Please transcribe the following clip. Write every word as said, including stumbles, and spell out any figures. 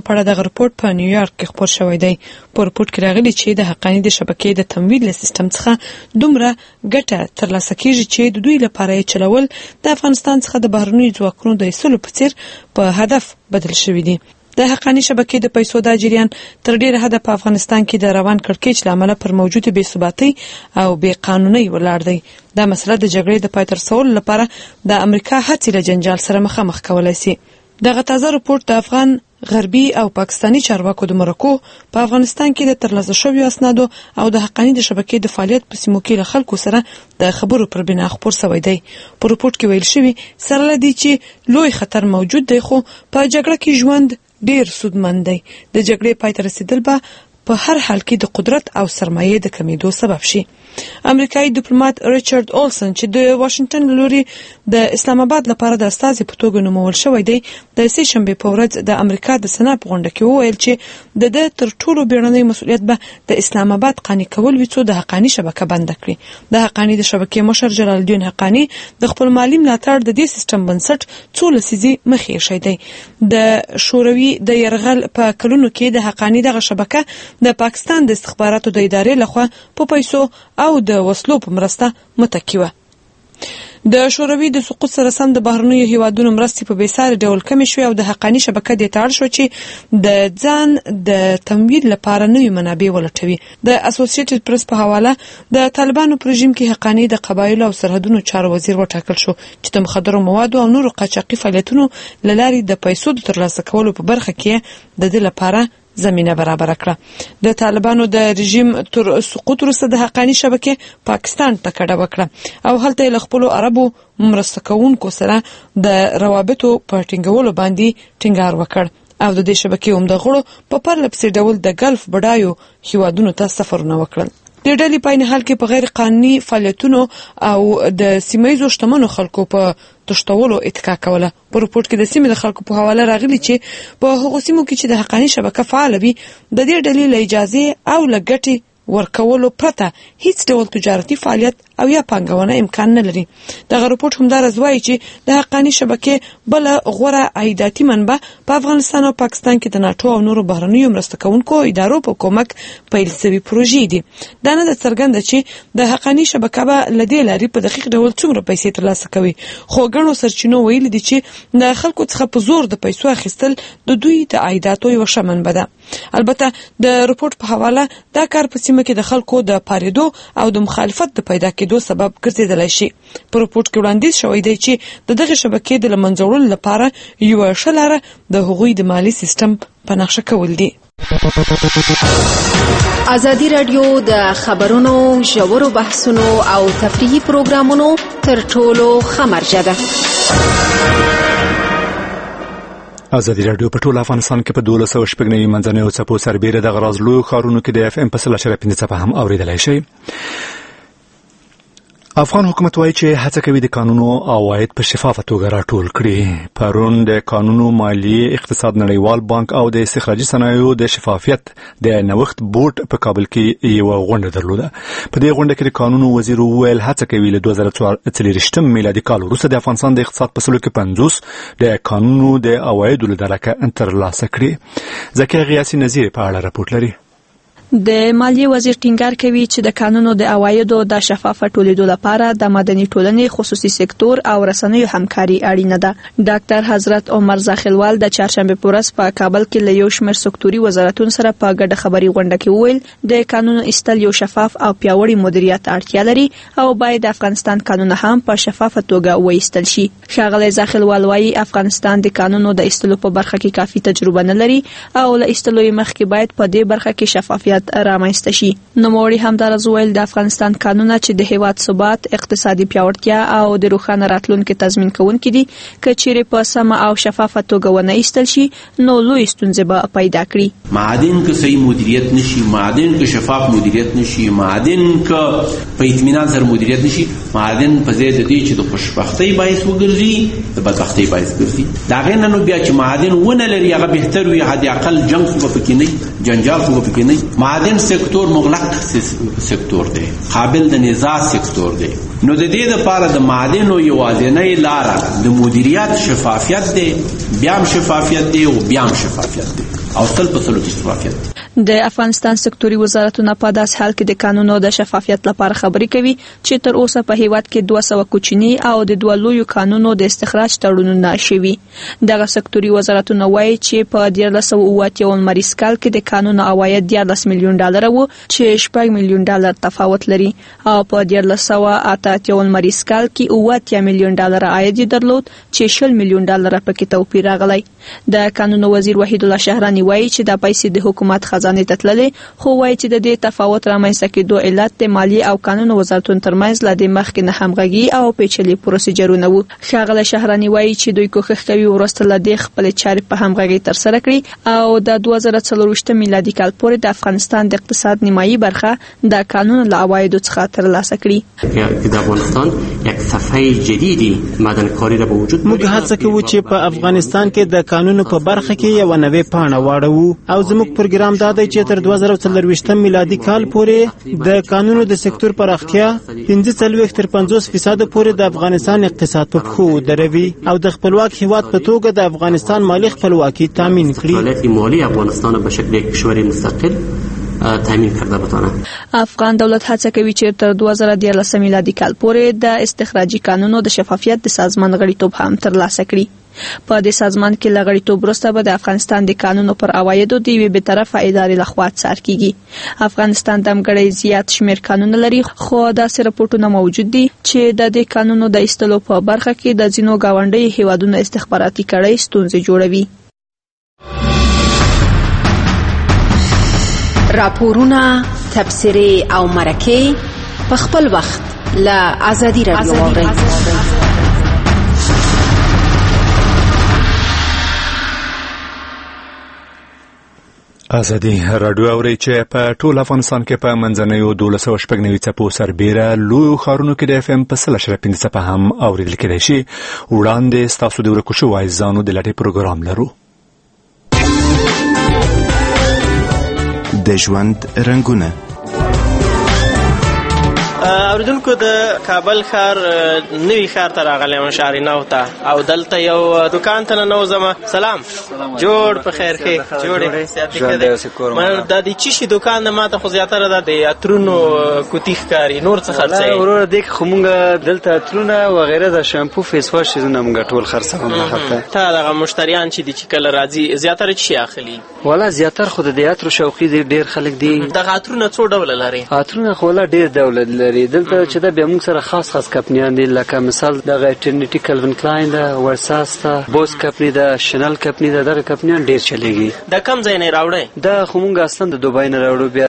په اړه دغه رپورټ په نیویارک کې خپور شوی دی. په رپورټ کې راغلي چې د حقانی د شبکې د تمویل له سیستم څخه دومره ګټه ترلاسه کیږي چې د دوی لپاره یې چلول د افغانستان څخه د بهرنیو ځواکونو د ایستلو په څیر په هدف بدل شوي دي. د حقانی شبکې د پیسو د جریان تر ډیره حده په افغانستان کې د روان کړکېچ له امله پر موجوده بې ثباتۍ او بې قانونۍ ولاړ دی. دا مسله د جګړې د پای ته رسولو لپاره د امریکا هڅې له جنجال سره مخامخ کولای شي. دغه تازه رپورټ د افغان غربي او پاکستاني چارواکو د مرکو په افغانستان کې د ترلاسه شویو اسنادو او د حقانی د شبکې د فعالیت په سیمو کې له خلکو سره د خبرو پر بنا خپور شوی دی. په رپورټ کې ویل شوی سره لدی چې لوی خطر موجود دی، خو په جګړه کې ژوند ډیر سودمن دی. د جګړې پای ته رسیدل به په هر حال کې د قدرت او سرمایې د کمیدو سبب شي. امریکایي ډیپلوماټ ریچارډ اولسن چې د واشنگټن لوري د اسلام آباد لپاره د استازي په توګه نومول شوی دی، د سې شنبې په ورځ د امریکا د سنا په غونډه کې وویل چې د د تر ټولو بیړنی مسؤلیت به د اسلام آباد قانع کول وي څو د حقانی شبکه بند کړي. د حقانی د شبکې مشر جلال الدین حقانی د خپل مالی ملاتړ د دې سیستم بنسټ څو لسیزې مخې شوی دی. د شوروي د يرغل په کلونو کې د حقانی دغه شبکه د پاکستان د استخباراتو د ادارې لخوا په پیسو او د وسلو په مرسته متکی وه. د شوروي د سقوط سره سم د بهرنیو هیوادونو مرستې په بېساري ډول کمې شوې او د حقانی شبکه دې ته اړ شو چې د ځان د تمویل لپاره نوي منابع ولټوي. د اسوسییټډ پریس په حواله د طالبانو په رژیم کې حقانی د قبایلو او سرحدونو چارو وزیر وټاکل شو چې د مخدرو موادو او نورو قاچاقي فعالیتونو له لارې د پیسو د ترلاسه کولو په برخه کې د دې لپاره زمینه برابر کړه. د طالبانو د رژیم تر سقوط وروسته د حقانی شبکې پاکستان ته کډه وکړه او هلته له خپلو عربو مرسته کوونکو سره د روابطو په ټینګولو باندې ټینګار وکړ او د دې شبکې عمده غړو په پرله پسې ډول د ګلف بډایو هیوادونو ته سفرونه وکړل. د ډلې په عین حال کې په غیر قانوني فعالیتونو او د سیمه ییزو شتمنو خلکو په تشتولو اتکا کوله. په رپورټ کې د سیمې د خلکو په حواله راغلي چې په هغو سیمو کې چې د حقانی شبکه فعاله وي د دې ډلې له اجازې او له ګټې ورکولو پرته هیڅ ډول تجارتي فعالیت او یا پانګونه امکان نه لري. دغه رپورټ همدارس وایي چې د حقانی شبکې بل غوره عایداتي منبع په افغانستان او پاکستان کې د ناټو او نورو بهرنیو مرسته کوونکو ادارو په کومک پیل شوي پروژې دي. دا نه ده څرګنده چې د حقانی شبکه به له دې لارې په دقیق ډول څومره پیسې ترلاسه کوي، خو ګڼو سرچینو ویلي دي چې د خلکو څخه په زور د پیسو اخیستل د دوی د عایداتو یوه ښه منبع ده. البته د رپورټ په حواله دا کار په سیمه کې د خلکو د پاریدو او د مخالفت د پیدا کېدو سبب ګرځېدلی شي. په رپورټ کې وړاندیز شوی دی چې د دغه شبکې د له منځه وړلو لپاره یوه ښه لاره د هغوی د مالي سیستم په نقشه کول دي. ازادي راډیو د خبرونو ژورو بحثونو او تفریحي پروګرامونو تر ټولو ښه مرجع ده. ازادي راډیو په ټول افغانستان کې په دولس سوه شپږ نوي منځنیو څپو سربیره د غراض لویو ښارونو کې د اف ام په سل اشاریه پنځه څپه هم اورېدلی شئ. افغان حکومت وایي چې هڅه کوي د کانونو عواید په شفافه توګه راټول کړي. پرون د قانونو مالیې اقتصاد نړیوال بانک او د استخراجي صنایعو د شفافیت د نوښت بورډ په کابل کې یوه غونډه درلوده. په دې غونډه کې د قانونو وزیر وویل هڅه کوي له دوه زره څلېرویشتم میلادي کال وروسته د افغانستان د اقتصاد په سلو کې پنځوس د قانونو د عوایدو له درکه ترلاسه کړي. ذکیه غیاسي نظیر په اړه راپورټ لري. د مالیې وزیر ټینګار کوي چې د قانونو د عوایدو د شفافه ټولیدو لپاره د مدني ټولنې، خصوصي سکتور او رسنیو همکاري اړینه ده. ډاکټر حضرت عمر زاخیلوال د چهارشنبې په ورځ په کابل کې له یو شمېر سکتوري وزارتونو سره په ګډه خبري غونډه کې وویل د قانونو ایستل یو شفاف او پیاوړي مدیریت اړتیا لري او باید د افغانستان قانون هم په شفافه توګه وایستل شي. ښاغلی زاخیلوال وایي افغانستان د قانونو د ایستلو په برخه کې کافي تجربه نه لري او له ایستلو مخکې باید په دې برخه کې شفافیت رامنځته شي. نوموړي همدارس ویل د افغانستان قانونونه چې د هیواد ثبات، اقتصادي پیاوړتیا او د روښانه راتلونکي تضمین کوونکي دي که چیرې په سمه او شفافه توګه ونه ایستل شي نو لوی ستونزې به پیدا کړي. معادن که صحیح مدیریت نشي، معادن که شفاف مدیریت نشي، معادن که په اطمینان سره مدیریت نشي، معادن په ځای د دې چې د خوشبختۍ باعث وګرځي د بدبختۍ باعث ګرځي دا غي نن بیا چې معادن ونه لري هغه بهتر وي حد اقل جنگ خو پکې نه جنجال خو پکې نه معادن سکتور مغلق سکتور دی قابل د نزاع سکتور دی نو د دې لپاره د معادنو یوازینۍ لاره د مدیریت شفافیت دی بیا شفافیت دی او بیا شفافیت دی او تل په سلو کې شفافیت د افغانستان سکتوري وزارتونه په داس حال کې د قانونو د شفافیت لپاره خبرې کوي چې تر اوسه په هیواد کې دوه سوه کوچني او د دوه لویو قانونو د استخراج تړونونه شوي دغه سکتوري وزارتونه وایي چې په دیارلس سوه اووه اتیا لمریز کال کې د قانونو عواید دیارلس میلیون ډالر وو چې شپږ میلیون ډالر تفاوت لري او په دیارلس سوه اته اتیا لمریز کال کې اووه اتیا میلیون ډالر عاید درلود چې شل میلیون ډالر پکې توپیر راغلی د قانونو وزیر وحید الله شهرانی وایي چې د پیسې د حکومت خزانه ته تللې خو وایي چې د دې تفاوت رامنځته کېدو علت د مالیې او قانونو وزارتونو ترمنځ له دې مخکې نه همغږي او پیچلي پروسیجرونه وو ښاغلی شهرانی وایي چې دوی کوښښ کوي وروسته له دې خپلې چارې په همغږۍ ترسره کړي او د دوه زره څلرویشتم میلادي کال پورې د افغانستان د اقتصاد نیمایي برخه د قانون له عوایدو څخه ترلاسه کړي د افغانستان یک صفحه جدیدی معدنکاری را به وجود موږ هڅه کوو چې په افغانستان کې د قانونو په برخه کې یو نوې پاڼه واړو او زموږ پروګرام دا دی چې تر دوه زره څلرویشتم میلادي کال پورې د قانونو د سکتور پراختیا پنځه څلوېښت تر پنځوس فیصد پورې د افغانستان اقتصاد په پښو ودروي او د خپلواک هیواد په توګه د افغانستان مالی خپلواکي تامین کړي. حالت مالی افغانستان به شکل یک کشور مستقل تامین کرده بتونه. افغان دولت هڅه کوي چې تر دوه زره دیارلس میلادي کال پورې د استخراجي قانونو د شفافیت د سازمان غړیتوب هم ترلاسه کړي. په دې سازمان کې لغړیتوب وروسته به د افغانستان د قانونو پر عوایدو د یوې بېطرفه ادارې لخوا څار کیږي. افغانستان د ځانګړي زیات شمېر قانونونه لري خو داسې راپورټونه موجود دي چې د دې قانونو د ایستلو په برخه کې د ځینو ګاونډیو هیوادونو استخباراتي کړۍ ستونزې جوړوي. راپورونه، تبصرې او مرکې په خپل وخت له ازادي راډیو واورئ. ازادي راډیو اوري چې په ټول افغانستان کې په منځنیو دولس سوه شپږ نوي څپو سربیره لویو ښارونو کې د اف ام په سل اشاریه پنځه څپه هم اورېدل کېدای شي. وړاندې ستاسو د ورکو شوو عزیزانو د لټۍ پروګرام لرو. د ژوند رنګونه اوریدونکو د کابل ښار نوي ښار ته راغلی یم شارینو ته او دلته یو دکان ته ننوځم. سلام جوړ په خیر ښې جوړې من دا د چی شي دکان د ما ته خو زیاتره دا د عطرونو کوتي ښکاري نور څه خرڅوي؟ وروره دې خو مونږ دلته عطرونه وغیره د شامپو فیس واش شیزونه مونږ ټول خرڅوو. ته دغه مشتریان چې دي چې کله راځي زیاتره څه شي اخلي؟ والا زیاتره خو د عطرو شوقي دي ډېر خلک دي. دغه عطرونه څو ډوله لري؟ عطرونه خو والا ډېر ډوله لري. دلته چې دا بیا موږ سره خاص خاص کمپنیان دي لکه مثال دغه ټرینیټي کلوین کلاین ده، ورساس ده، بوس کمپنی ده، شنل کمپنی ده. دغه کمپنیان ډېر چلیږي. دا کم ځای نه راوړی؟ دا خو موږ اصلا د دوبۍ نه راوړو. بیا